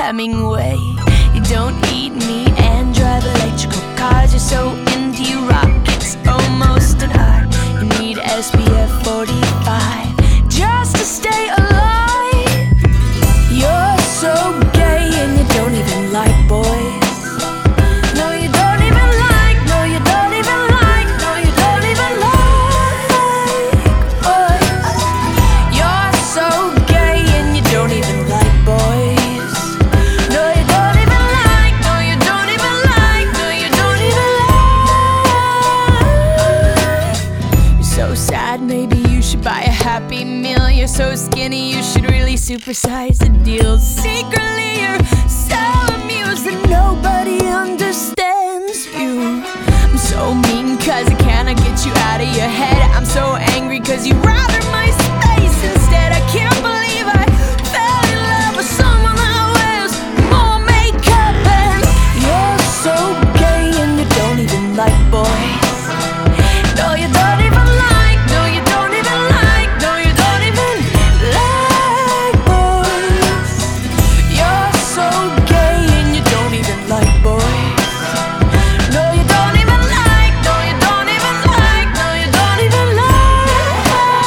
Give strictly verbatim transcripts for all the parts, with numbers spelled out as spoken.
Hemingway. You don't eat meat and drive electrical cars. You're so into your rockets, almost an art. You need S P F forty-five just to stay alive. You're so gay and you don't even like boys. No, you don't even like, no, you don't even like, no, you don't even like boys. You're so gay and you don't even like boys. No, you don't even like, no, you don't even like, no, you don't even like. You're so sad, maybe you should buy a Happy Meal. You're so skinny, you should really supersize the deals. Secretly, you're so amused that nobody understands you. I'm so mean cause I cannot get you out of your head. I'm so angry cause you rather my space instead. I can't believe I fell in love with someone that wears more makeup. And you're so gay and you don't even like boys. No, you don't even like, no, you don't even like, no, you don't even like boys. You're so gay and you don't even like boys. No, you don't even like, no, you don't even like, no, you don't even like.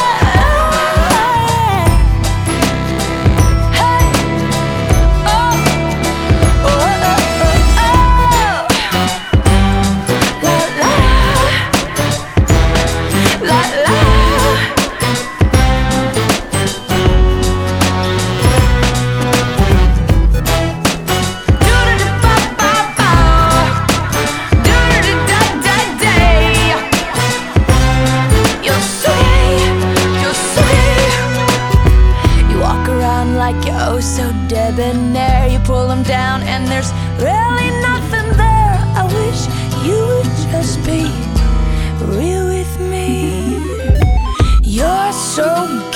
Hey, oh, oh, oh, oh, oh. La, la, la, la. Like you're oh so debonair. You pull them down and there's really nothing there. I wish you would just be real with me. You're so